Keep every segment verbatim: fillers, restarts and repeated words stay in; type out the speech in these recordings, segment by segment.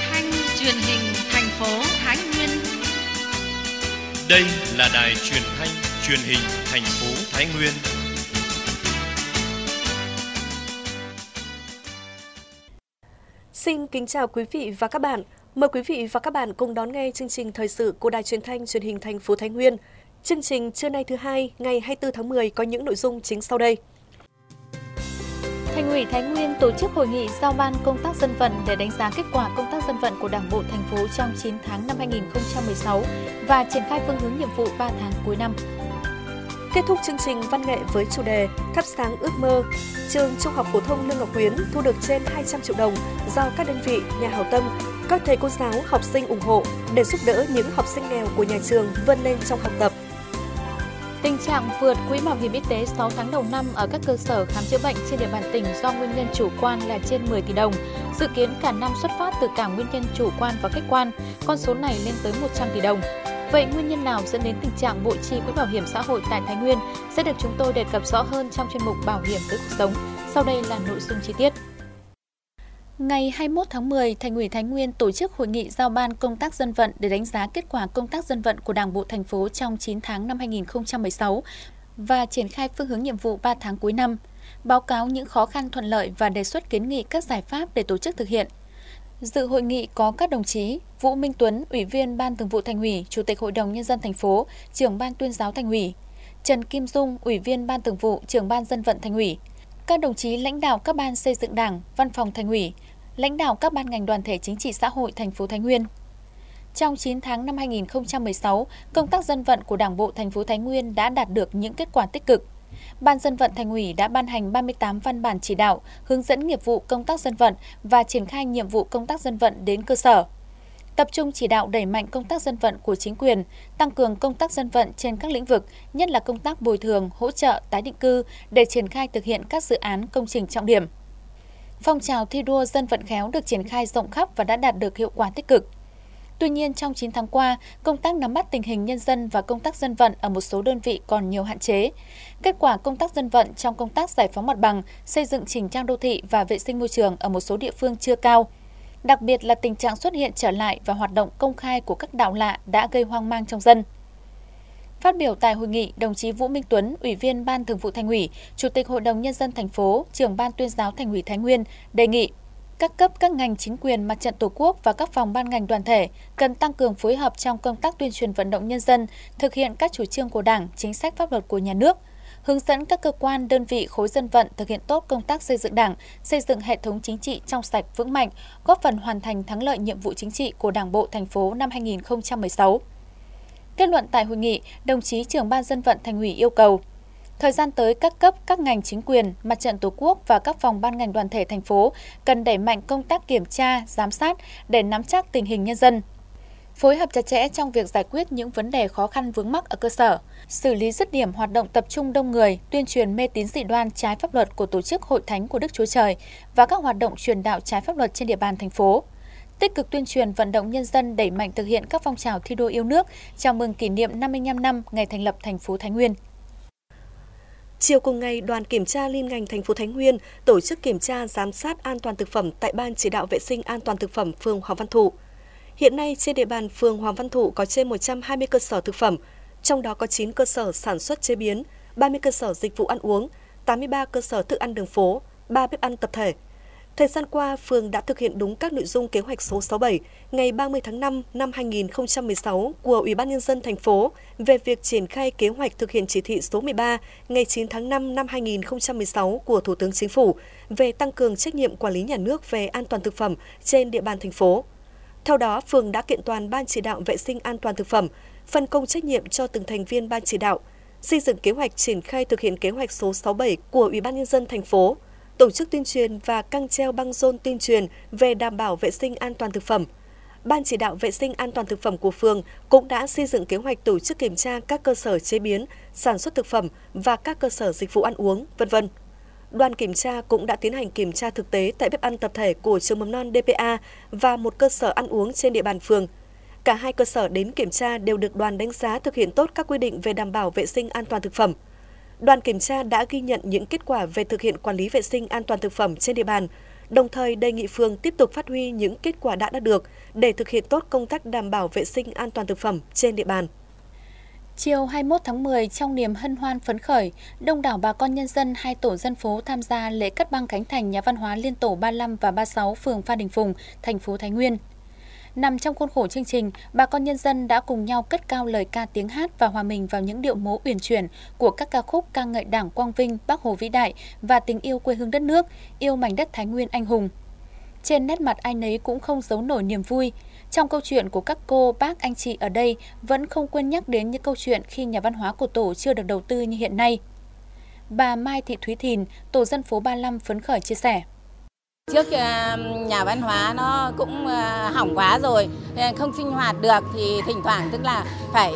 thanh truyền hình thành phố Thái Nguyên. Đây là đài truyền thanh truyền hình thành phố Thái Nguyên. Xin kính chào quý vị và các bạn. Mời quý vị và các bạn cùng đón nghe chương trình thời sự của Đài Truyền thanh Truyền hình Thành phố Thái Nguyên. Chương trình trưa nay thứ hai, ngày hai mươi tư tháng mười có những nội dung chính sau đây. Thành ủy Thái Nguyên tổ chức hội nghị giao ban công tác dân vận để đánh giá kết quả công tác dân vận của Đảng bộ thành phố trong chín tháng năm hai nghìn không trăm mười sáu và triển khai phương hướng nhiệm vụ ba tháng cuối năm. Kết thúc chương trình văn nghệ với chủ đề Thắp sáng ước mơ, trường Trung học phổ thông Lương Ngọc Quyến thu được trên hai trăm triệu đồng do các đơn vị, nhà hảo tâm, các thầy cô giáo, học sinh ủng hộ để giúp đỡ những học sinh nghèo của nhà trường vươn lên trong học tập. Tình trạng vượt quỹ bảo hiểm y tế sáu tháng đầu năm ở các cơ sở khám chữa bệnh trên địa bàn tỉnh do nguyên nhân chủ quan là trên mười tỷ đồng. Dự kiến cả năm xuất phát từ cả nguyên nhân chủ quan và khách quan, con số này lên tới một trăm tỷ đồng. Vậy nguyên nhân nào dẫn đến tình trạng bội chi quỹ bảo hiểm xã hội tại Thái Nguyên sẽ được chúng tôi đề cập rõ hơn trong chuyên mục Bảo hiểm với cuộc sống. Sau đây là nội dung chi tiết. Ngày hai mươi mốt tháng mười, Thành ủy Thái Nguyên tổ chức hội nghị giao ban công tác dân vận để đánh giá kết quả công tác dân vận của Đảng bộ thành phố trong chín tháng năm hai nghìn không trăm mười sáu và triển khai phương hướng nhiệm vụ ba tháng cuối năm, báo cáo những khó khăn thuận lợi và đề xuất kiến nghị các giải pháp để tổ chức thực hiện. Dự hội nghị có các đồng chí Vũ Minh Tuấn, Ủy viên Ban Thường vụ Thành ủy, Chủ tịch Hội đồng Nhân dân thành phố, Trưởng Ban Tuyên giáo Thành ủy, Trần Kim Dung, Ủy viên Ban Thường vụ, Trưởng Ban Dân vận Thành ủy, các đồng chí lãnh đạo các ban xây dựng Đảng, Văn phòng Thành ủy, lãnh đạo các ban ngành đoàn thể chính trị xã hội thành phố Thái Nguyên. Trong chín tháng năm hai nghìn không trăm mười sáu, công tác dân vận của Đảng bộ thành phố Thái Nguyên đã đạt được những kết quả tích cực. Ban Dân vận Thành ủy đã ban hành ba mươi tám văn bản chỉ đạo, hướng dẫn nghiệp vụ công tác dân vận và triển khai nhiệm vụ công tác dân vận đến cơ sở. Tập trung chỉ đạo đẩy mạnh công tác dân vận của chính quyền, tăng cường công tác dân vận trên các lĩnh vực, nhất là công tác bồi thường, hỗ trợ, tái định cư để triển khai thực hiện các dự án công trình trọng điểm. Phong trào thi đua dân vận khéo được triển khai rộng khắp và đã đạt được hiệu quả tích cực. Tuy nhiên, trong chín tháng qua, công tác nắm bắt tình hình nhân dân và công tác dân vận ở một số đơn vị còn nhiều hạn chế. Kết quả công tác dân vận trong công tác giải phóng mặt bằng, xây dựng chỉnh trang đô thị và vệ sinh môi trường ở một số địa phương chưa cao. Đặc biệt là tình trạng xuất hiện trở lại và hoạt động công khai của các đạo lạ đã gây hoang mang trong dân. Phát biểu tại hội nghị, đồng chí Vũ Minh Tuấn, Ủy viên Ban Thường vụ Thành ủy, Chủ tịch Hội đồng Nhân dân thành phố, Trưởng Ban Tuyên giáo Thành ủy Thái Nguyên đề nghị các cấp, các ngành chính quyền, Mặt trận Tổ quốc và các phòng ban ngành đoàn thể cần tăng cường phối hợp trong công tác tuyên truyền vận động nhân dân, thực hiện các chủ trương của Đảng, chính sách pháp luật của nhà nước, hướng dẫn các cơ quan, đơn vị, khối dân vận thực hiện tốt công tác xây dựng Đảng, xây dựng hệ thống chính trị trong sạch vững mạnh, góp phần hoàn thành thắng lợi nhiệm vụ chính trị của Đảng bộ thành phố năm hai nghìn không trăm mười sáu. Kết luận tại hội nghị, đồng chí Trưởng Ban Dân vận Thành ủy yêu cầu thời gian tới các cấp, các ngành chính quyền, Mặt trận Tổ quốc và các phòng ban ngành đoàn thể thành phố cần đẩy mạnh công tác kiểm tra, giám sát để nắm chắc tình hình nhân dân. Phối hợp chặt chẽ trong việc giải quyết những vấn đề khó khăn vướng mắc ở cơ sở, xử lý dứt điểm hoạt động tập trung đông người, tuyên truyền mê tín dị đoan trái pháp luật của tổ chức Hội Thánh của Đức Chúa Trời và các hoạt động truyền đạo trái pháp luật trên địa bàn thành phố. Tích cực tuyên truyền vận động nhân dân đẩy mạnh thực hiện các phong trào thi đua yêu nước, chào mừng kỷ niệm năm mươi lăm năm ngày thành lập thành phố Thái Nguyên. Chiều cùng ngày, đoàn kiểm tra liên ngành thành phố Thái Nguyên tổ chức kiểm tra giám sát an toàn thực phẩm tại Ban chỉ đạo vệ sinh an toàn thực phẩm phường Hoàng Văn Thụ. Hiện nay trên địa bàn phường Hoàng Văn Thụ có trên một trăm hai mươi cơ sở thực phẩm, trong đó có chín cơ sở sản xuất chế biến, ba mươi cơ sở dịch vụ ăn uống, tám mươi ba cơ sở thức ăn đường phố, ba bếp ăn tập thể. Thời gian qua, phường đã thực hiện đúng các nội dung kế hoạch số sáu mươi bảy ngày ba mươi tháng năm năm hai nghìn không trăm mười sáu của Ủy ban Nhân dân thành phố về việc triển khai kế hoạch thực hiện chỉ thị số mười ba ngày chín tháng năm năm hai nghìn không trăm mười sáu của Thủ tướng Chính phủ về tăng cường trách nhiệm quản lý nhà nước về an toàn thực phẩm trên địa bàn thành phố. Theo đó, phường đã kiện toàn Ban chỉ đạo vệ sinh an toàn thực phẩm, phân công trách nhiệm cho từng thành viên Ban chỉ đạo, xây dựng kế hoạch triển khai thực hiện kế hoạch số sáu mươi bảy của Ủy ban Nhân dân thành phố, tổ chức tuyên truyền và căng treo băng rôn tuyên truyền về đảm bảo vệ sinh an toàn thực phẩm. Ban chỉ đạo vệ sinh an toàn thực phẩm của phường cũng đã xây dựng kế hoạch tổ chức kiểm tra các cơ sở chế biến, sản xuất thực phẩm và các cơ sở dịch vụ ăn uống, vân vân. Đoàn kiểm tra cũng đã tiến hành kiểm tra thực tế tại bếp ăn tập thể của trường mầm non đê pê a và một cơ sở ăn uống trên địa bàn phường. Cả hai cơ sở đến kiểm tra đều được đoàn đánh giá thực hiện tốt các quy định về đảm bảo vệ sinh an toàn thực phẩm. Đoàn kiểm tra đã ghi nhận những kết quả về thực hiện quản lý vệ sinh an toàn thực phẩm trên địa bàn, đồng thời đề nghị phường tiếp tục phát huy những kết quả đã đạt được để thực hiện tốt công tác đảm bảo vệ sinh an toàn thực phẩm trên địa bàn. Chiều hai mươi mốt tháng mười, trong niềm hân hoan phấn khởi, đông đảo bà con nhân dân hai tổ dân phố tham gia lễ cắt băng khánh thành nhà văn hóa liên tổ ba mươi lăm và ba mươi sáu phường Phan Đình Phùng, thành phố Thái Nguyên. Nằm trong khuôn khổ chương trình, bà con nhân dân đã cùng nhau cất cao lời ca tiếng hát và hòa mình vào những điệu múa uyển chuyển của các ca khúc ca ngợi Đảng quang vinh, Bác Hồ vĩ đại và tình yêu quê hương đất nước, yêu mảnh đất Thái Nguyên anh hùng. Trên nét mặt ai nấy cũng không giấu nổi niềm vui. Trong câu chuyện của các cô, bác, anh chị ở đây vẫn không quên nhắc đến những câu chuyện khi nhà văn hóa của tổ chưa được đầu tư như hiện nay. Bà Mai Thị Thúy Thìn, tổ dân phố ba mươi lăm phấn khởi chia sẻ. Trước nhà văn hóa nó cũng hỏng quá rồi, không sinh hoạt được thì thỉnh thoảng tức là phải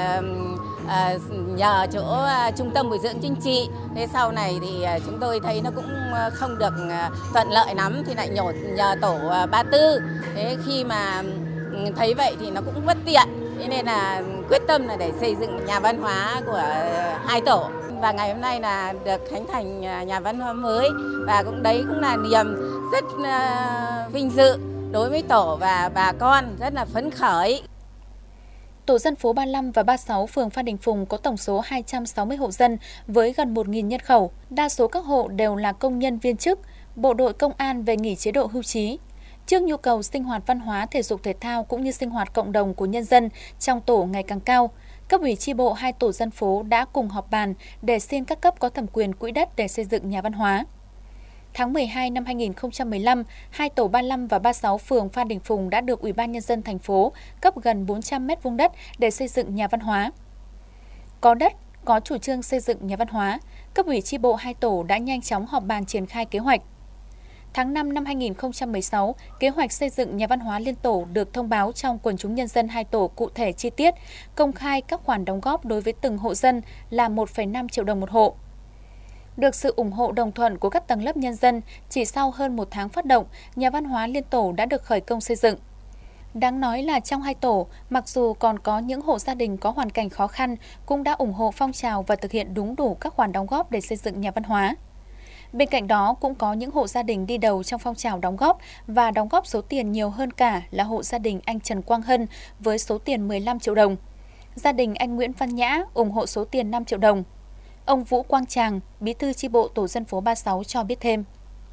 nhờ chỗ trung tâm bồi dưỡng chính trị. Thế sau này thì chúng tôi thấy nó cũng không được thuận lợi lắm thì lại nhổ nhờ tổ ba mươi tư. Thế khi mà thấy vậy thì nó cũng bất tiện. Thế nên là quyết tâm là để xây dựng nhà văn hóa của hai tổ. Và ngày hôm nay là được khánh thành nhà văn hóa mới và cũng đấy cũng là niềm rất uh, vinh dự đối với tổ và bà con, rất là phấn khởi. Tổ dân phố ba mươi lăm và ba mươi sáu phường Phan Đình Phùng có tổng số hai trăm sáu mươi hộ dân với gần một nghìn nhân khẩu. Đa số các hộ đều là công nhân viên chức, bộ đội công an về nghỉ chế độ hưu trí. Trước nhu cầu sinh hoạt văn hóa, thể dục thể thao cũng như sinh hoạt cộng đồng của nhân dân trong tổ ngày càng cao, cấp ủy chi bộ hai tổ dân phố đã cùng họp bàn để xin các cấp có thẩm quyền quỹ đất để xây dựng nhà văn hóa. Tháng mười hai năm hai nghìn không trăm mười lăm, hai tổ ba mươi lăm và ba mươi sáu phường Phan Đình Phùng đã được Ủy ban Nhân dân thành phố cấp gần bốn trăm mét vuông đất để xây dựng nhà văn hóa. Có đất, có chủ trương xây dựng nhà văn hóa, cấp ủy chi bộ hai tổ đã nhanh chóng họp bàn triển khai kế hoạch. Tháng năm năm hai nghìn không trăm mười sáu, kế hoạch xây dựng nhà văn hóa liên tổ được thông báo trong quần chúng nhân dân hai tổ cụ thể chi tiết, công khai các khoản đóng góp đối với từng hộ dân là một phẩy năm triệu đồng một hộ. Được sự ủng hộ đồng thuận của các tầng lớp nhân dân, chỉ sau hơn một tháng phát động, nhà văn hóa liên tổ đã được khởi công xây dựng. Đáng nói là trong hai tổ, mặc dù còn có những hộ gia đình có hoàn cảnh khó khăn, cũng đã ủng hộ phong trào và thực hiện đúng đủ các khoản đóng góp để xây dựng nhà văn hóa. Bên cạnh đó, cũng có những hộ gia đình đi đầu trong phong trào đóng góp và đóng góp số tiền nhiều hơn cả là hộ gia đình anh Trần Quang Hân với số tiền mười lăm triệu đồng. Gia đình anh Nguyễn Văn Nhã ủng hộ số tiền năm triệu đồng. Ông Vũ Quang Tràng, bí thư chi bộ tổ dân phố ba mươi sáu cho biết thêm.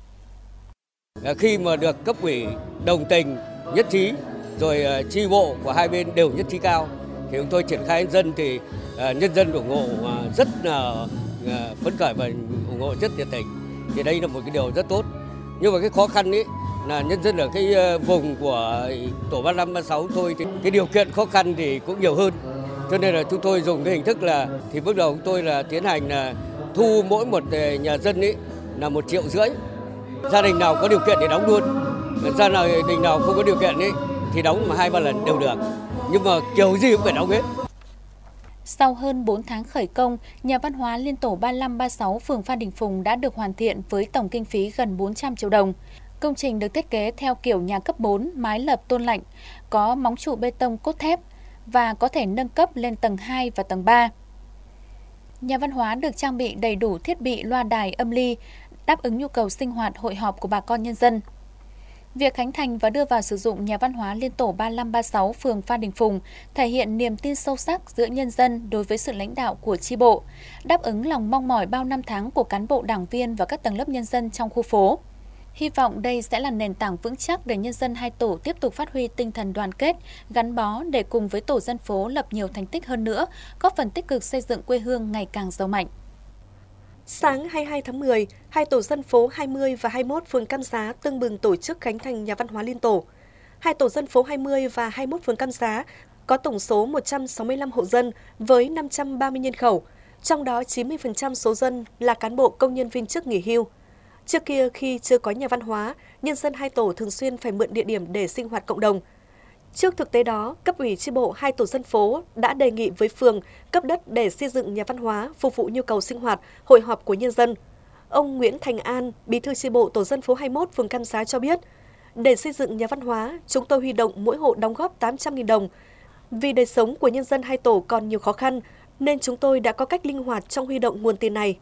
Khi mà được cấp ủy đồng tình, nhất trí, rồi chi bộ của hai bên đều nhất trí cao, thì chúng tôi triển khai nhân dân thì nhân dân ủng hộ rất là phấn khởi và ủng hộ rất nhiệt tình. Thì đây là một cái điều rất tốt. Nhưng mà cái khó khăn ấy là nhân dân ở cái vùng của tổ ba mươi lăm, ba mươi sáu thôi thì cái điều kiện khó khăn thì cũng nhiều hơn. Cho nên là chúng tôi dùng cái hình thức là thì bước đầu chúng tôi là tiến hành là thu mỗi một nhà dân ấy là một triệu rưỡi. Gia đình nào có điều kiện thì đóng luôn. Gia đình nào không có điều kiện ấy thì đóng mà hai ba lần đều được. Nhưng mà kiểu gì cũng phải đóng hết. Sau hơn bốn tháng khởi công, nhà văn hóa liên tổ ba mươi lăm, ba mươi sáu phường Phan Đình Phùng đã được hoàn thiện với tổng kinh phí gần bốn trăm triệu đồng. Công trình được thiết kế theo kiểu nhà cấp bốn, mái lợp tôn lạnh, có móng trụ bê tông cốt thép và có thể nâng cấp lên tầng hai và tầng ba. Nhà văn hóa được trang bị đầy đủ thiết bị loa đài âm ly, đáp ứng nhu cầu sinh hoạt hội họp của bà con nhân dân. Việc khánh thành và đưa vào sử dụng nhà văn hóa liên tổ ba mươi lăm, ba mươi sáu phường Phan Đình Phùng thể hiện niềm tin sâu sắc giữa nhân dân đối với sự lãnh đạo của chi bộ, đáp ứng lòng mong mỏi bao năm tháng của cán bộ đảng viên và các tầng lớp nhân dân trong khu phố. Hy vọng đây sẽ là nền tảng vững chắc để nhân dân hai tổ tiếp tục phát huy tinh thần đoàn kết, gắn bó để cùng với tổ dân phố lập nhiều thành tích hơn nữa, góp phần tích cực xây dựng quê hương ngày càng giàu mạnh. Sáng hai mươi hai tháng mười, hai tổ dân phố hai mươi và hai mươi mốt phường Cam Giá tưng bừng tổ chức khánh thành nhà văn hóa liên tổ. Hai tổ dân phố hai mươi và hai mươi mốt phường Cam Giá có tổng số một trăm sáu mươi lăm hộ dân với năm trăm ba mươi nhân khẩu, trong đó chín mươi phần trăm số dân là cán bộ công nhân viên chức nghỉ hưu. Trước kia khi chưa có nhà văn hóa, nhân dân hai tổ thường xuyên phải mượn địa điểm để sinh hoạt cộng đồng. Trước thực tế đó, cấp ủy chi bộ hai tổ dân phố đã đề nghị với phường cấp đất để xây dựng nhà văn hóa phục vụ nhu cầu sinh hoạt, hội họp của nhân dân. Ông Nguyễn Thành An, bí thư chi bộ tổ dân phố hai mươi mốt phường Cam Giá cho biết, để xây dựng nhà văn hóa, chúng tôi huy động mỗi hộ đóng góp tám trăm nghìn đồng. Vì đời sống của nhân dân hai tổ còn nhiều khó khăn, nên chúng tôi đã có cách linh hoạt trong huy động nguồn tiền này.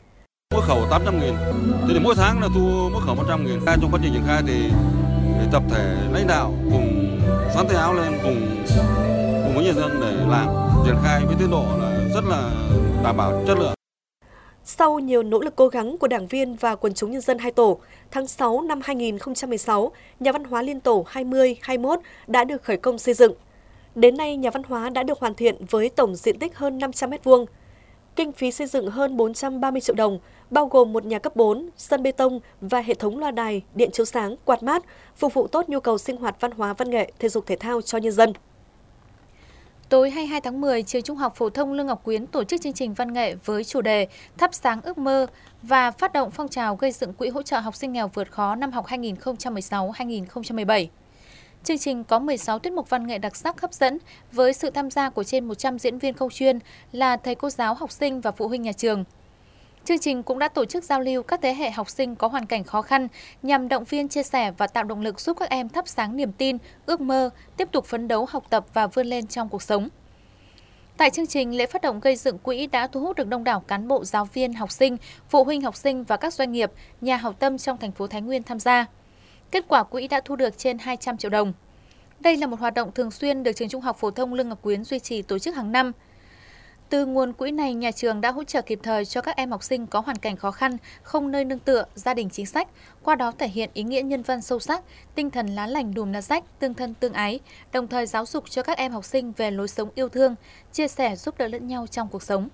Mỗi khẩu tám trăm nghìn, thế thì mỗi tháng là thu mỗi khẩu một trăm nghìn. Trong quá trình triển khai thì tập thể lãnh đạo cùng dán tay áo lên cùng cùng với nhân dân để làm triển khai với tiến độ là rất là đảm bảo chất lượng. Sau nhiều nỗ lực cố gắng của đảng viên và quần chúng nhân dân hai tổ, tháng sáu năm hai nghìn không trăm mười sáu, nhà văn hóa liên tổ hai mươi, hai mươi mốt đã được khởi công xây dựng. Đến nay, nhà văn hóa đã được hoàn thiện với tổng diện tích hơn năm trăm mét vuông. Kinh phí xây dựng hơn bốn trăm ba mươi triệu đồng, bao gồm một nhà cấp bốn, sân bê tông và hệ thống loa đài, điện chiếu sáng, quạt mát, phục vụ tốt nhu cầu sinh hoạt văn hóa, văn nghệ, thể dục thể thao cho nhân dân. Tối hai mươi hai tháng mười, Trường Trung học Phổ thông Lương Ngọc Quyến tổ chức chương trình văn nghệ với chủ đề Thắp sáng ước mơ và phát động phong trào gây dựng quỹ hỗ trợ học sinh nghèo vượt khó năm học hai nghìn không trăm mười sáu hai nghìn không trăm mười bảy. Chương trình có mười sáu tiết mục văn nghệ đặc sắc hấp dẫn với sự tham gia của trên một trăm diễn viên không chuyên là thầy cô giáo, học sinh và phụ huynh nhà trường. Chương trình cũng đã tổ chức giao lưu các thế hệ học sinh có hoàn cảnh khó khăn nhằm động viên, chia sẻ và tạo động lực giúp các em thắp sáng niềm tin, ước mơ, tiếp tục phấn đấu học tập và vươn lên trong cuộc sống. Tại chương trình, lễ phát động gây dựng quỹ đã thu hút được đông đảo cán bộ, giáo viên, học sinh, phụ huynh học sinh và các doanh nghiệp, nhà hảo tâm trong thành phố Thái Nguyên tham gia. Kết quả quỹ đã thu được trên hai trăm triệu đồng. Đây là một hoạt động thường xuyên được Trường Trung học Phổ thông Lương Ngọc Quyến duy trì tổ chức hàng năm. Từ nguồn quỹ này, nhà trường đã hỗ trợ kịp thời cho các em học sinh có hoàn cảnh khó khăn, không nơi nương tựa, gia đình chính sách, qua đó thể hiện ý nghĩa nhân văn sâu sắc, tinh thần lá lành đùm lá rách, tương thân tương ái, đồng thời giáo dục cho các em học sinh về lối sống yêu thương, chia sẻ giúp đỡ lẫn nhau trong cuộc sống.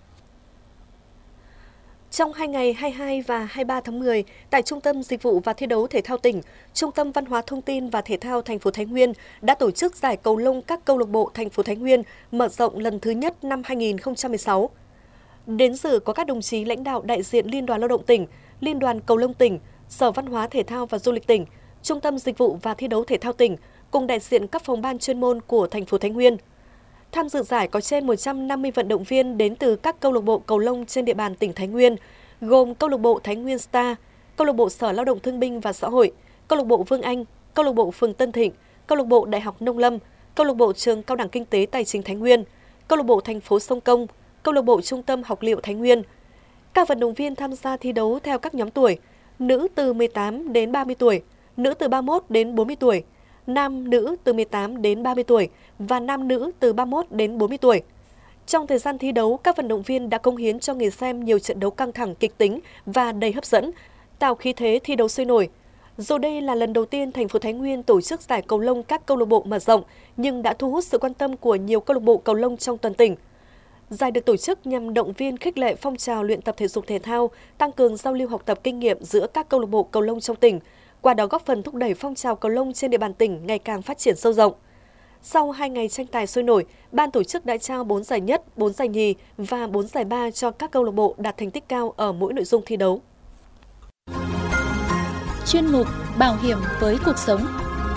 Trong hai ngày hai mươi hai và hai mươi ba tháng mười, tại Trung tâm Dịch vụ và Thi đấu Thể thao tỉnh, Trung tâm Văn hóa Thông tin và Thể thao thành phố Thái Nguyên đã tổ chức giải cầu lông các câu lạc bộ thành phố Thái Nguyên mở rộng lần thứ nhất năm hai nghìn không trăm mười sáu. Đến dự có các đồng chí lãnh đạo đại diện Liên đoàn Lao động tỉnh, Liên đoàn Cầu lông tỉnh, Sở Văn hóa Thể thao và Du lịch tỉnh, Trung tâm Dịch vụ và Thi đấu Thể thao tỉnh, cùng đại diện các phòng ban chuyên môn của thành phố Thái Nguyên. Tham dự giải có trên một trăm năm mươi vận động viên đến từ các câu lạc bộ cầu lông trên địa bàn tỉnh Thái Nguyên, gồm câu lạc bộ Thái Nguyên Star, câu lạc bộ Sở Lao động Thương binh và Xã hội, câu lạc bộ Vương Anh, câu lạc bộ phường Tân Thịnh, câu lạc bộ Đại học Nông Lâm, câu lạc bộ Trường Cao đẳng Kinh tế Tài chính Thái Nguyên, câu lạc bộ thành phố Sông Công, câu lạc bộ Trung tâm Học liệu Thái Nguyên. Các vận động viên tham gia thi đấu theo các nhóm tuổi: nữ từ mười tám đến ba mươi tuổi, nữ từ ba mươi mốt đến bốn mươi tuổi, nam nữ từ mười tám đến ba mươi tuổi và nam nữ từ ba mươi mốt đến bốn mươi tuổi. Trong thời gian thi đấu, các vận động viên đã cống hiến cho người xem nhiều trận đấu căng thẳng, kịch tính và đầy hấp dẫn, tạo khí thế thi đấu sôi nổi. Dù đây là lần đầu tiên thành phố Thái Nguyên tổ chức giải cầu lông các câu lạc bộ mở rộng, nhưng đã thu hút sự quan tâm của nhiều câu lạc bộ cầu lông trong toàn tỉnh. Giải được tổ chức nhằm động viên khích lệ phong trào luyện tập thể dục thể thao, tăng cường giao lưu học tập kinh nghiệm giữa các câu lạc bộ cầu lông trong tỉnh, qua đó góp phần thúc đẩy phong trào cầu lông trên địa bàn tỉnh ngày càng phát triển sâu rộng. Sau hai ngày tranh tài sôi nổi, ban tổ chức đã trao bốn giải nhất, bốn giải nhì và bốn giải ba cho các câu lạc bộ đạt thành tích cao ở mỗi nội dung thi đấu. Chuyên mục Bảo hiểm với cuộc sống.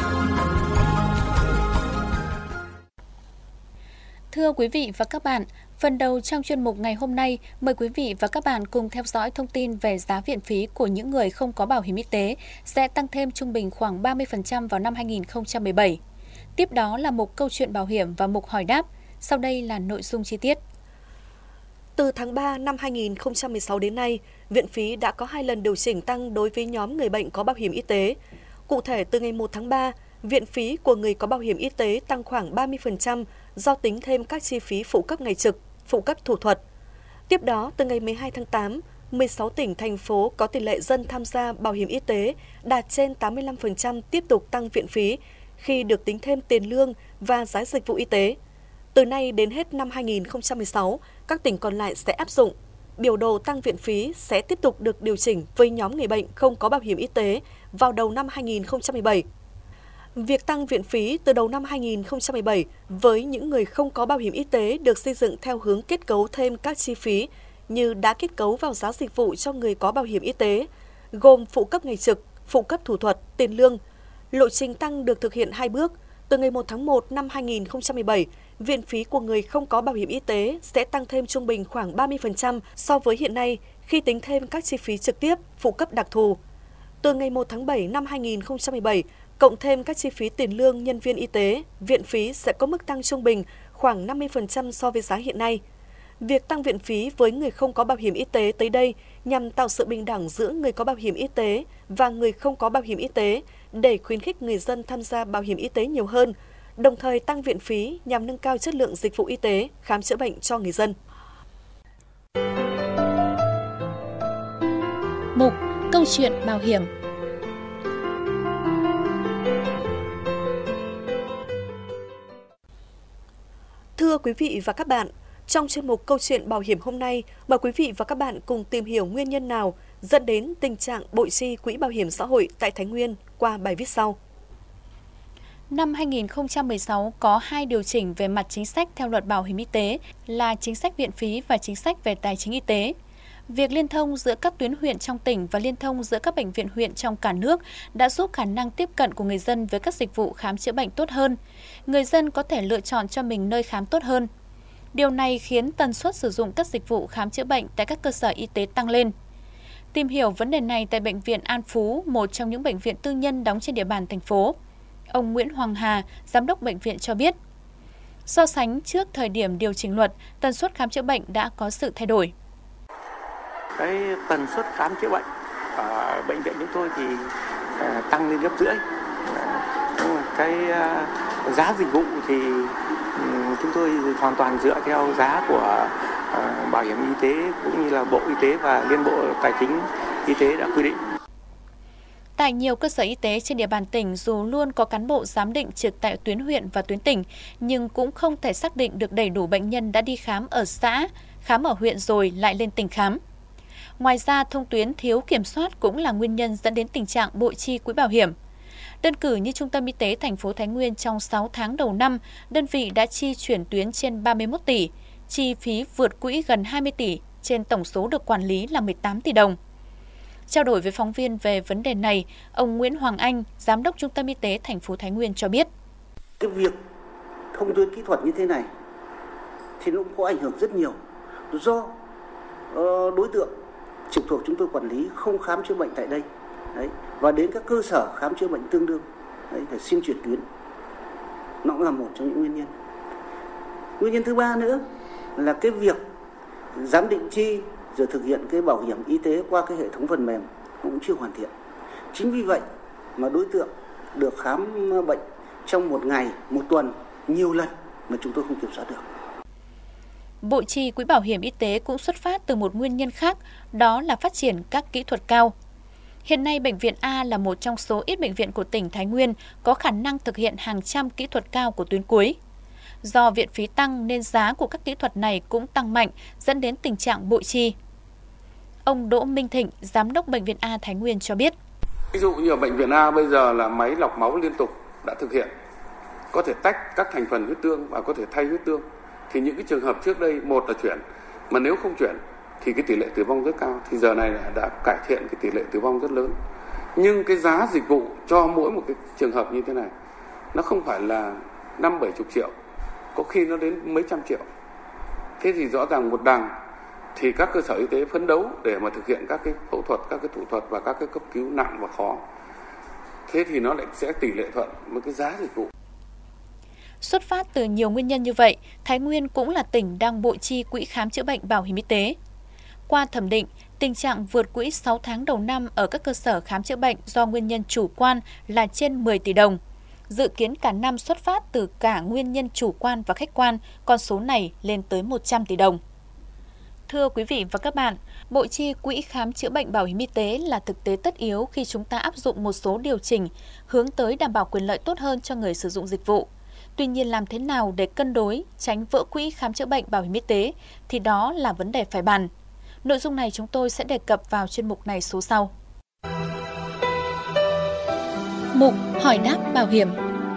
Thưa quý vị và các bạn, phần đầu trong chuyên mục ngày hôm nay, mời quý vị và các bạn cùng theo dõi thông tin về giá viện phí của những người không có bảo hiểm y tế sẽ tăng thêm trung bình khoảng ba mươi phần trăm vào năm hai nghìn không trăm mười bảy. Tiếp đó là mục câu chuyện bảo hiểm và mục hỏi đáp. Sau đây là nội dung chi tiết. Từ tháng ba năm hai nghìn không trăm mười sáu đến nay, viện phí đã có hai lần điều chỉnh tăng đối với nhóm người bệnh có bảo hiểm y tế. Cụ thể, từ ngày một tháng ba, viện phí của người có bảo hiểm y tế tăng khoảng ba mươi phần trăm do tính thêm các chi phí phụ cấp ngày trực, phụ cấp thủ thuật. Tiếp đó, từ ngày mười hai tháng tám, mười sáu tỉnh, thành phố có tỷ lệ dân tham gia bảo hiểm y tế đạt trên tám mươi lăm phần trăm tiếp tục tăng viện phí khi được tính thêm tiền lương và giá dịch vụ y tế. Từ nay đến hết năm hai nghìn không trăm mười sáu, các tỉnh còn lại sẽ áp dụng. Biểu đồ tăng viện phí sẽ tiếp tục được điều chỉnh với nhóm người bệnh không có bảo hiểm y tế vào đầu năm hai nghìn không trăm mười bảy. Việc tăng viện phí từ đầu năm hai nghìn không trăm mười bảy với những người không có bảo hiểm y tế được xây dựng theo hướng kết cấu thêm các chi phí như đã kết cấu vào giá dịch vụ cho người có bảo hiểm y tế, gồm phụ cấp ngày trực, phụ cấp thủ thuật, tiền lương. Lộ trình tăng được thực hiện hai bước. Từ ngày một tháng một năm hai nghìn không trăm mười bảy, viện phí của người không có bảo hiểm y tế sẽ tăng thêm trung bình khoảng ba mươi phần trăm so với hiện nay khi tính thêm các chi phí trực tiếp, phụ cấp đặc thù. Từ ngày một tháng bảy năm hai nghìn không trăm mười bảy, cộng thêm các chi phí tiền lương nhân viên y tế, viện phí sẽ có mức tăng trung bình khoảng năm mươi phần trăm so với giá hiện nay. Việc tăng viện phí với người không có bảo hiểm y tế tới đây nhằm tạo sự bình đẳng giữa người có bảo hiểm y tế và người không có bảo hiểm y tế để khuyến khích người dân tham gia bảo hiểm y tế nhiều hơn, đồng thời tăng viện phí nhằm nâng cao chất lượng dịch vụ y tế, khám chữa bệnh cho người dân. Mục Câu chuyện bảo hiểm. Thưa quý vị và các bạn, trong chuyên mục Câu chuyện bảo hiểm hôm nay, mời quý vị và các bạn cùng tìm hiểu nguyên nhân nào dẫn đến tình trạng bội chi quỹ bảo hiểm xã hội tại Thái Nguyên qua bài viết sau. Năm hai nghìn không trăm mười sáu có hai điều chỉnh về mặt chính sách theo luật bảo hiểm y tế là chính sách viện phí và chính sách về tài chính y tế. Việc liên thông giữa các tuyến huyện trong tỉnh và liên thông giữa các bệnh viện huyện trong cả nước đã giúp khả năng tiếp cận của người dân với các dịch vụ khám chữa bệnh tốt hơn. Người dân có thể lựa chọn cho mình nơi khám tốt hơn. Điều này khiến tần suất sử dụng các dịch vụ khám chữa bệnh tại các cơ sở y tế tăng lên. Tìm hiểu vấn đề này tại Bệnh viện An Phú, một trong những bệnh viện tư nhân đóng trên địa bàn thành phố. Ông Nguyễn Hoàng Hà, Giám đốc bệnh viện cho biết, so sánh trước thời điểm điều chỉnh luật, tần suất khám chữa bệnh đã có sự thay đổi. Cái tần suất khám chữa bệnh ở bệnh viện chúng tôi thì tăng lên gấp rưỡi. Cái giá dịch vụ thì chúng tôi hoàn toàn dựa theo giá của bảo hiểm y tế cũng như là Bộ Y tế và Liên Bộ Tài chính Y tế đã quy định. Tại nhiều cơ sở y tế trên địa bàn tỉnh, dù luôn có cán bộ giám định trực tại tuyến huyện và tuyến tỉnh, nhưng cũng không thể xác định được đầy đủ bệnh nhân đã đi khám ở xã, khám ở huyện rồi lại lên tỉnh khám. Ngoài ra, thông tuyến thiếu kiểm soát cũng là nguyên nhân dẫn đến tình trạng bội chi quỹ bảo hiểm. Đơn cử như Trung tâm Y tế thành phố Thái Nguyên trong sáu tháng đầu năm, đơn vị đã chi chuyển tuyến trên ba mươi mốt tỷ, chi phí vượt quỹ gần hai mươi tỷ, trên tổng số được quản lý là mười tám tỷ đồng. Trao đổi với phóng viên về vấn đề này, ông Nguyễn Hoàng Anh, Giám đốc Trung tâm Y tế thành phố Thái Nguyên cho biết. Cái việc thông tuyến kỹ thuật như thế này thì nó cũng có ảnh hưởng rất nhiều do uh, đối tượng trực thuộc chúng tôi quản lý không khám chữa bệnh tại đây. Đấy, và đến các cơ sở khám chữa bệnh tương đương đấy, phải xin chuyển tuyến. Nó cũng là một trong những nguyên nhân. Nguyên nhân thứ ba nữa là cái việc giám định chi rồi thực hiện cái bảo hiểm y tế qua cái hệ thống phần mềm cũng chưa hoàn thiện. Chính vì vậy mà đối tượng được khám bệnh trong một ngày, một tuần, nhiều lần mà chúng tôi không kiểm soát được. Bội chi quỹ bảo hiểm y tế cũng xuất phát từ một nguyên nhân khác, đó là phát triển các kỹ thuật cao. Hiện nay, Bệnh viện A là một trong số ít bệnh viện của tỉnh Thái Nguyên có khả năng thực hiện hàng trăm kỹ thuật cao của tuyến cuối. Do viện phí tăng nên giá của các kỹ thuật này cũng tăng mạnh, dẫn đến tình trạng bội chi. Ông Đỗ Minh Thịnh, Giám đốc Bệnh viện A Thái Nguyên cho biết. Ví dụ như ở Bệnh viện A bây giờ là máy lọc máu liên tục đã thực hiện, có thể tách các thành phần huyết tương và có thể thay huyết tương. Thì những cái trường hợp trước đây, một là chuyển, mà nếu không chuyển thì cái tỷ lệ tử vong rất cao, thì giờ này đã cải thiện cái tỷ lệ tử vong rất lớn. Nhưng cái giá dịch vụ cho mỗi một cái trường hợp như thế này nó không phải là năm bảy chục triệu, có khi nó đến mấy trăm triệu. Thế thì rõ ràng một đằng thì các cơ sở y tế phấn đấu để mà thực hiện các cái phẫu thuật, các cái thủ thuật và các cái cấp cứu nặng và khó. Thế thì nó lại sẽ tỷ lệ thuận với cái giá dịch vụ. Xuất phát từ nhiều nguyên nhân như vậy, Thái Nguyên cũng là tỉnh đang bội chi quỹ khám chữa bệnh bảo hiểm y tế. Qua thẩm định, tình trạng vượt quỹ sáu tháng đầu năm ở các cơ sở khám chữa bệnh do nguyên nhân chủ quan là trên mười tỷ đồng. Dự kiến cả năm xuất phát từ cả nguyên nhân chủ quan và khách quan, con số này lên tới một trăm tỷ đồng. Thưa quý vị và các bạn, bội chi quỹ khám chữa bệnh bảo hiểm y tế là thực tế tất yếu khi chúng ta áp dụng một số điều chỉnh hướng tới đảm bảo quyền lợi tốt hơn cho người sử dụng dịch vụ. Tuy nhiên, làm thế nào để cân đối, tránh vỡ quỹ khám chữa bệnh bảo hiểm y tế thì đó là vấn đề phải bàn. Nội dung này chúng tôi sẽ đề cập vào chuyên mục này số sau. Mục Hỏi đáp bảo hiểm.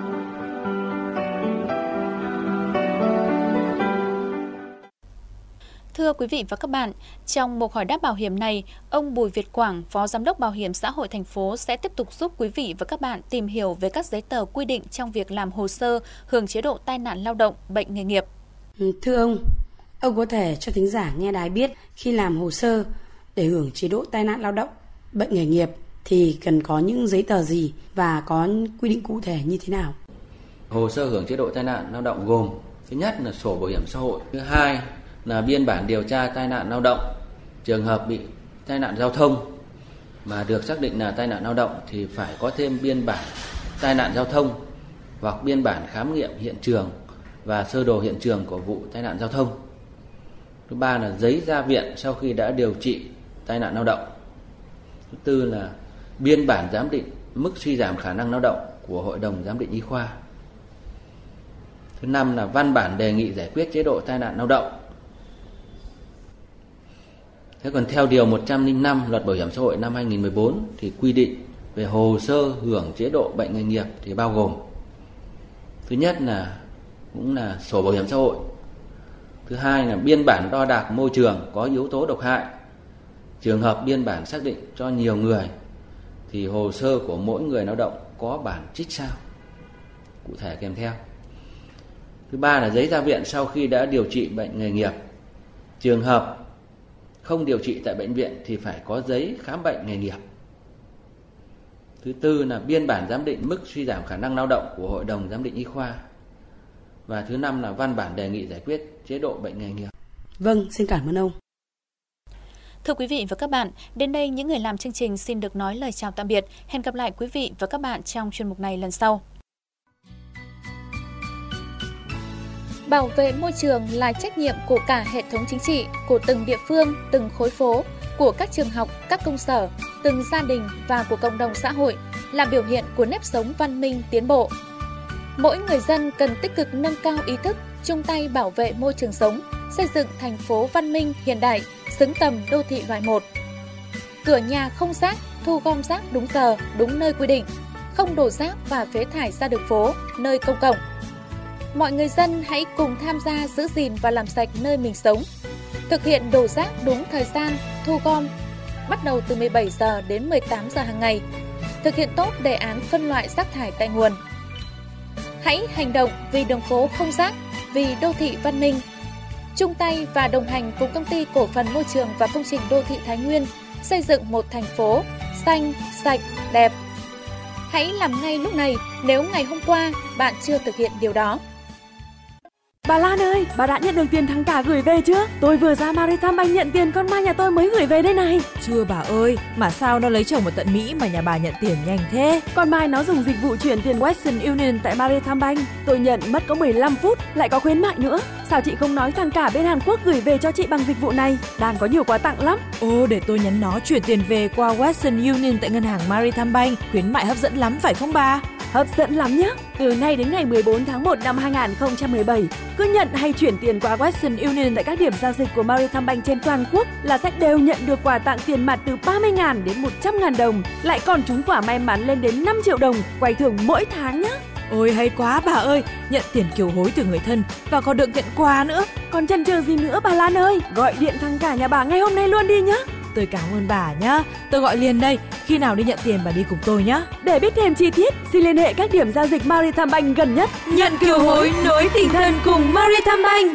Thưa quý vị và các bạn, trong mục Hỏi đáp bảo hiểm này, ông Bùi Việt Quảng, Phó Giám đốc Bảo hiểm xã hội thành phố sẽ tiếp tục giúp quý vị và các bạn tìm hiểu về các giấy tờ quy định trong việc làm hồ sơ hưởng chế độ tai nạn lao động, bệnh nghề nghiệp. Thưa ông, ông có thể cho thính giả nghe đài biết khi làm hồ sơ để hưởng chế độ tai nạn lao động, bệnh nghề nghiệp thì cần có những giấy tờ gì và có quy định cụ thể như thế nào? Hồ sơ hưởng chế độ tai nạn lao động gồm thứ nhất là sổ bảo hiểm xã hội, thứ hai là biên bản điều tra tai nạn lao động. Trường hợp bị tai nạn giao thông mà được xác định là tai nạn lao động thì phải có thêm biên bản tai nạn giao thông hoặc biên bản khám nghiệm hiện trường và sơ đồ hiện trường của vụ tai nạn giao thông. Thứ ba là giấy ra viện sau khi đã điều trị tai nạn lao động. Thứ tư là biên bản giám định mức suy giảm khả năng lao động của Hội đồng Giám định Y khoa. Thứ năm là văn bản đề nghị giải quyết chế độ tai nạn lao động. Thế còn theo điều một trăm lẻ năm Luật Bảo hiểm xã hội năm hai nghìn không trăm mười bốn thì quy định về hồ sơ hưởng chế độ bệnh nghề nghiệp thì bao gồm: thứ nhất là cũng là sổ bảo hiểm xã hội. Thứ hai là biên bản đo đạc môi trường có yếu tố độc hại. Trường hợp biên bản xác định cho nhiều người thì hồ sơ của mỗi người lao động có bản trích sao cụ thể kèm theo. Thứ ba là giấy ra viện sau khi đã điều trị bệnh nghề nghiệp. Trường hợp không điều trị tại bệnh viện thì phải có giấy khám bệnh nghề nghiệp. Thứ tư là biên bản giám định mức suy giảm khả năng lao động của Hội đồng Giám định Y khoa. Và thứ năm là văn bản đề nghị giải quyết chế độ bệnh nghề nghiệp. Vâng, xin cảm ơn ông. Thưa quý vị và các bạn, đến đây những người làm chương trình xin được nói lời chào tạm biệt. Hẹn gặp lại quý vị và các bạn trong chuyên mục này lần sau. Bảo vệ môi trường là trách nhiệm của cả hệ thống chính trị, của từng địa phương, từng khối phố, của các trường học, các công sở, từng gia đình và của cộng đồng xã hội, là biểu hiện của nếp sống văn minh tiến bộ. Mỗi người dân cần tích cực nâng cao ý thức, chung tay bảo vệ môi trường sống, xây dựng thành phố văn minh hiện đại, xứng tầm đô thị loại một. Cửa nhà không rác, thu gom rác đúng giờ, đúng nơi quy định, không đổ rác và phế thải ra đường phố, nơi công cộng. Mọi người dân hãy cùng tham gia giữ gìn và làm sạch nơi mình sống. Thực hiện đổ rác đúng thời gian, thu gom, bắt đầu từ mười bảy giờ đến mười tám giờ hàng ngày. Thực hiện tốt đề án phân loại rác thải tại nguồn. Hãy hành động vì đường phố không rác, vì đô thị văn minh. Chung tay và đồng hành cùng Công ty Cổ phần Môi trường và Công trình Đô thị Thái Nguyên xây dựng một thành phố xanh, sạch, đẹp. Hãy làm ngay lúc này nếu ngày hôm qua bạn chưa thực hiện điều đó. Bà Lan ơi, bà đã nhận được tiền tháng cả gửi về chưa? Tôi vừa ra Maritime Bank nhận tiền con Mai nhà tôi mới gửi về đây này. Chưa bà ơi, mà sao nó lấy chồng ở tận Mỹ mà nhà bà nhận tiền nhanh thế? Con Mai nó dùng dịch vụ chuyển tiền Western Union tại Maritime Bank. Tôi nhận mất có mười lăm phút, lại có khuyến mại nữa. Sao chị không nói thằng cả bên Hàn Quốc gửi về cho chị bằng dịch vụ này? Đang có nhiều quà tặng lắm. Ồ, để tôi nhắn nó chuyển tiền về qua Western Union tại ngân hàng Maritime Bank. Khuyến mại hấp dẫn lắm phải không bà? Hấp dẫn lắm nhé. Từ nay đến ngày mười bốn tháng một năm hai nghìn không trăm mười bảy, cứ nhận hay chuyển tiền qua Western Union tại các điểm giao dịch của Maritime Bank trên toàn quốc là sẽ đều nhận được quà tặng tiền mặt từ ba mươi nghìn đến một trăm nghìn đồng. Lại còn trúng quả may mắn lên đến năm triệu đồng, quay thưởng mỗi tháng nhé. Ôi hay quá bà ơi, nhận tiền kiều hối từ người thân và còn được nhận quà nữa. Còn chần chừ gì nữa bà Lan ơi, gọi điện thằng cả nhà bà ngay hôm nay luôn đi nhé. Tôi cảm ơn bà nhá. Tôi gọi liền đây. Khi nào đi nhận tiền bà đi cùng tôi nhá. Để biết thêm chi tiết, xin liên hệ các điểm giao dịch Maritime Bank gần nhất. Nhận kiều hối, nối tình thân cùng Maritime Bank.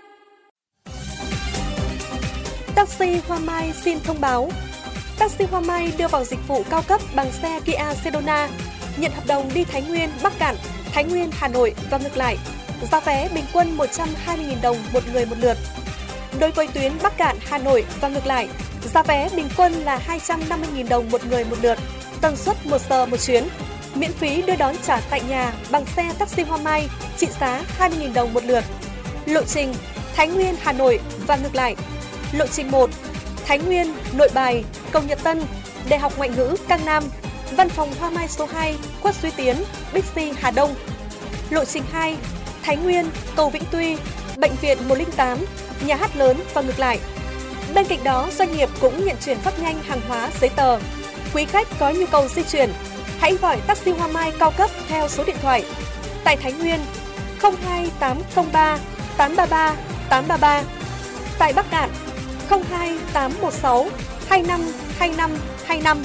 Taxi Hoa Mai xin thông báo. Taxi Hoa Mai đưa vào dịch vụ cao cấp bằng xe Kia Sedona. Nhận hợp đồng đi Thái Nguyên, Bắc Cạn, Thái Nguyên, Hà Nội và ngược lại. Giá vé bình quân một trăm hai mươi nghìn đồng một người một lượt. Đối với tuyến Bắc Cạn, Hà Nội và ngược lại, giá vé bình quân là hai trăm năm mươi nghìn đồng một người một lượt, tần suất một giờ một chuyến. Miễn phí đưa đón trả tại nhà bằng xe taxi Hoa Mai trị giá hai mươi nghìn đồng một lượt. Lộ trình Thái Nguyên, Hà Nội và ngược lại. Lộ trình một, Thái Nguyên, Nội Bài, Cầu Nhật Tân, Đại học Ngoại ngữ Cang Nam, Văn phòng Hoa Mai số hai, Khuất Duy Tiến, Bixi Hà Đông. Lộ trình hai, Thái Nguyên, Cầu Vĩnh Tuy, Bệnh viện một không tám, Nhà hát lớn và ngược lại. Bên cạnh đó, doanh nghiệp cũng nhận chuyển phát nhanh hàng hóa, giấy tờ. Quý khách có nhu cầu di chuyển, hãy gọi taxi Hoa Mai cao cấp theo số điện thoại. Tại Thái Nguyên, không hai tám không ba tám ba ba tám ba ba. Tại Bắc Cạn, không hai tám một sáu hai năm hai năm hai năm.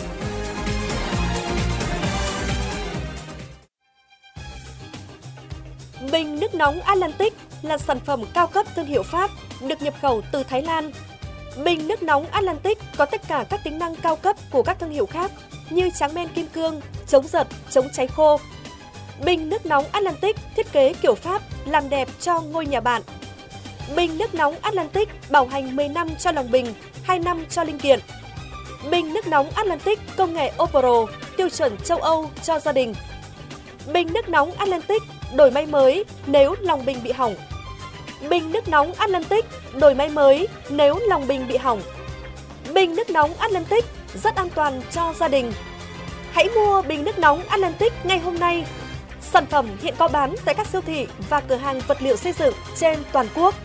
Bình nước nóng Atlantic là sản phẩm cao cấp thương hiệu Pháp, được nhập khẩu từ Thái Lan. Bình nước nóng Atlantic có tất cả các tính năng cao cấp của các thương hiệu khác như tráng men kim cương, chống giật, chống cháy khô. Bình nước nóng Atlantic thiết kế kiểu Pháp làm đẹp cho ngôi nhà bạn. Bình nước nóng Atlantic bảo hành mười năm cho lòng bình, hai năm cho linh kiện. Bình nước nóng Atlantic công nghệ Oporo, tiêu chuẩn châu Âu cho gia đình. Bình nước nóng Atlantic đổi may mới nếu lòng bình bị hỏng. Bình nước nóng Atlantic đổi may mới nếu lòng bình bị hỏng. Bình nước nóng Atlantic rất an toàn cho gia đình. Hãy mua bình nước nóng Atlantic ngay hôm nay. Sản phẩm hiện có bán tại các siêu thị và cửa hàng vật liệu xây dựng trên toàn quốc.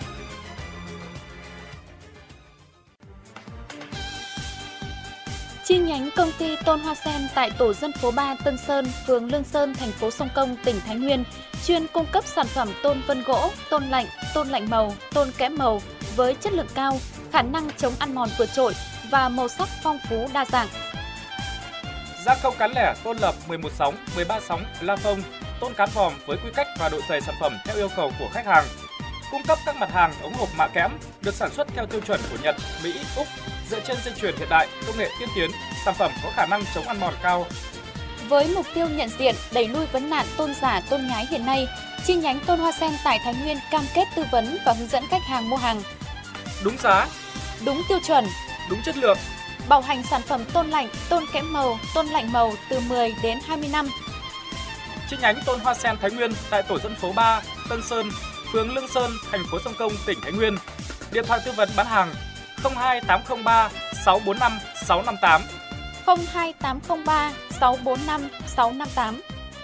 Chi nhánh công ty Tôn Hoa Sen tại tổ dân phố ba Tân Sơn, phường Lương Sơn, thành phố Sông Công, tỉnh Thái Nguyên chuyên cung cấp sản phẩm tôn vân gỗ, tôn lạnh, tôn lạnh màu, tôn kẽm màu với chất lượng cao, khả năng chống ăn mòn vượt trội và màu sắc phong phú đa dạng. Gia công cán lẻ tôn lập mười một sóng, mười ba sóng, la phông, tôn cán vòm với quy cách và độ dày sản phẩm theo yêu cầu của khách hàng. Cung cấp các mặt hàng ống hộp mạ kẽm được sản xuất theo tiêu chuẩn của Nhật, Mỹ, Úc, dựa trên dây chuyền hiện đại, công nghệ tiên tiến, sản phẩm có khả năng chống ăn mòn cao. Với mục tiêu nhận diện, đẩy lui vấn nạn tôn giả, tôn nhái hiện nay, chi nhánh Tôn Hoa Sen tại Thái Nguyên cam kết tư vấn và hướng dẫn khách hàng mua hàng đúng giá, đúng tiêu chuẩn, đúng chất lượng, bảo hành sản phẩm tôn lạnh, tôn kẽm màu, tôn lạnh màu từ mười đến hai mươi năm. Chi nhánh Tôn Hoa Sen Thái Nguyên tại tổ dân phố ba, Tân Sơn, phường Lương Sơn, thành phố Sông Công, tỉnh Thái Nguyên. Điện thoại tư vấn bán hàng không hai tám không ba sáu bốn năm sáu năm tám, không hai tám không ba sáu bốn năm sáu năm tám.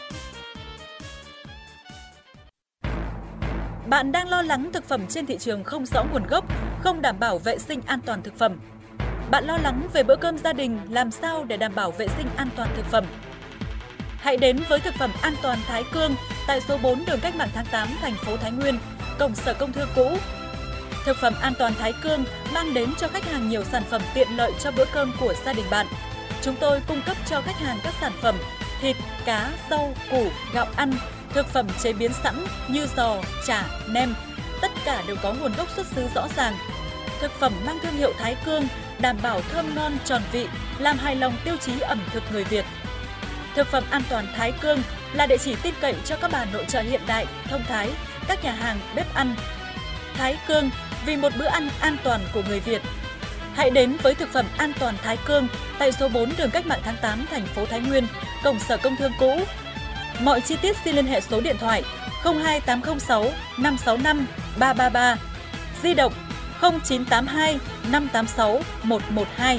Bạn đang lo lắng thực phẩm trên thị trường không rõ nguồn gốc, không đảm bảo vệ sinh an toàn thực phẩm. Bạn lo lắng về bữa cơm gia đình làm sao để đảm bảo vệ sinh an toàn thực phẩm. Hãy đến với thực phẩm an toàn Thái Cương tại số bốn đường Cách mạng tháng tám, thành phố Thái Nguyên, cổng Sở Công Thương cũ. Thực phẩm an toàn Thái Cương mang đến cho khách hàng nhiều sản phẩm tiện lợi cho bữa cơm của gia đình bạn. Chúng tôi cung cấp cho khách hàng các sản phẩm thịt, cá, rau, củ, gạo ăn, thực phẩm chế biến sẵn như giò, chả, nem. Tất cả đều có nguồn gốc xuất xứ rõ ràng. Thực phẩm mang thương hiệu Thái Cương đảm bảo thơm ngon tròn vị, làm hài lòng tiêu chí ẩm thực người Việt. Thực phẩm an toàn Thái Cương là địa chỉ tin cậy cho các bà nội trợ hiện đại, thông thái, các nhà hàng, bếp ăn. Thái Cương vì một bữa ăn an toàn của người Việt. Hãy đến với thực phẩm an toàn Thái Cương tại số bốn đường Cách mạng tháng tám, thành phố Thái Nguyên, cổng Sở Công Thương cũ. Mọi chi tiết xin liên hệ số điện thoại không hai tám không sáu năm sáu năm ba ba ba, di động không chín tám hai năm tám sáu một một hai.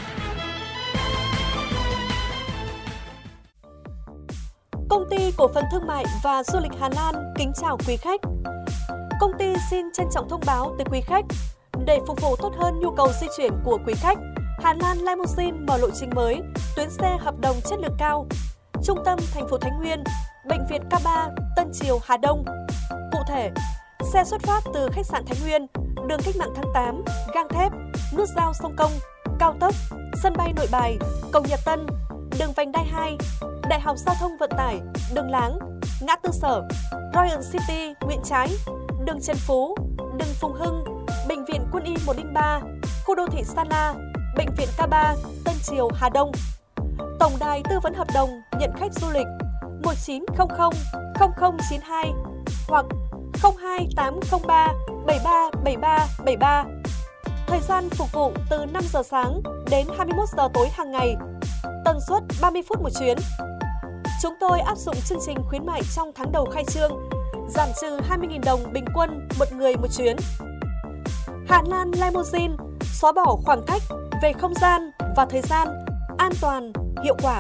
Công ty Cổ phần Thương mại và Du lịch Hà Lan kính chào quý khách. Công ty xin trân trọng thông báo tới quý khách, để phục vụ tốt hơn nhu cầu di chuyển của quý khách, Hà Lan Limousine mở lộ trình mới, tuyến xe hợp đồng chất lượng cao. Trung tâm thành phố Thái Nguyên, Bệnh viện K ba, Tân Triều, Hà Đông. Cụ thể, xe xuất phát từ khách sạn Thái Nguyên, đường Cách mạng tháng tám, gang thép, nút giao Sông Công, cao tốc, sân bay Nội Bài, cầu Nhật Tân, đường vành đai hai, Đại học Giao thông Vận tải, đường Láng, ngã tư Sở, Royal City, Nguyễn Trãi, đường Trần Phú, đường Phùng Hưng, Bệnh viện Quân y một không ba, khu đô thị Sa La, Bệnh viện K ba, Tân Triều, Hà Đông. Tổng đài tư vấn hợp đồng nhận khách du lịch một chín không không không không chín hai hoặc không hai tám không ba bảy ba bảy ba bảy ba. Thời gian phục vụ từ năm giờ sáng đến hai mươi mốt giờ tối hàng ngày. Tần suất ba mươi phút một chuyến. Chúng tôi áp dụng chương trình khuyến mại trong tháng đầu khai trương, giảm trừ hai mươi nghìn đồng bình quân một người một chuyến. Hà Lan Limousine xóa bỏ khoảng cách về không gian và thời gian, an toàn, hiệu quả.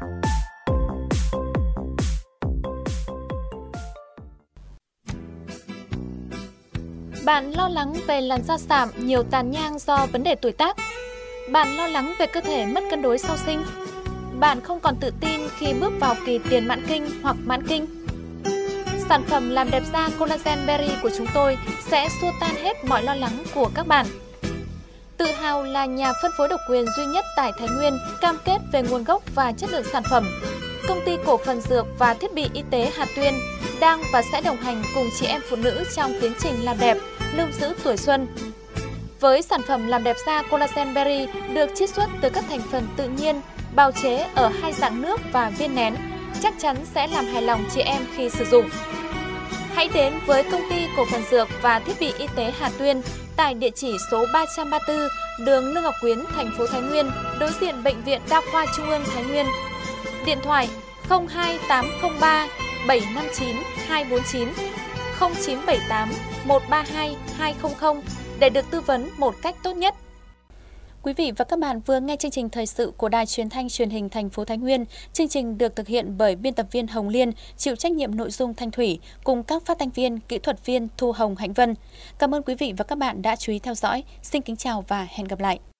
Bạn lo lắng về làn da sạm, nhiều tàn nhang do vấn đề tuổi tác. Bạn lo lắng về cơ thể mất cân đối sau sinh. Bạn không còn tự tin khi bước vào kỳ tiền mãn kinh hoặc mãn kinh. Sản phẩm làm đẹp da Collagen Berry của chúng tôi sẽ xua tan hết mọi lo lắng của các bạn. Tự hào là nhà phân phối độc quyền duy nhất tại Thái Nguyên, cam kết về nguồn gốc và chất lượng sản phẩm. Công ty cổ phần dược và thiết bị y tế Hà Tuyên đang và sẽ đồng hành cùng chị em phụ nữ trong tiến trình làm đẹp, lưu giữ tuổi xuân. Với sản phẩm làm đẹp da Collagen Berry được chiết xuất từ các thành phần tự nhiên, bào chế ở hai dạng nước và viên nén, chắc chắn sẽ làm hài lòng chị em khi sử dụng. Hãy đến với công ty cổ phần dược và thiết bị y tế Hà Tuyên tại địa chỉ số ba trăm ba mươi tư đường Lương Ngọc Quyến, thành phố Thái Nguyên, đối diện Bệnh viện Đa khoa Trung ương Thái Nguyên. Điện thoại không hai tám không ba bảy năm chín hai bốn chín, không chín bảy tám một ba hai hai không không để được tư vấn một cách tốt nhất. Quý vị và các bạn vừa nghe chương trình thời sự của Đài Truyền thanh Truyền hình thành phố Thái Nguyên. Chương trình được thực hiện bởi biên tập viên Hồng Liên, chịu trách nhiệm nội dung Thanh Thủy cùng các phát thanh viên, kỹ thuật viên Thu Hồng, Hạnh Vân. Cảm ơn quý vị và các bạn đã chú ý theo dõi. Xin kính chào và hẹn gặp lại.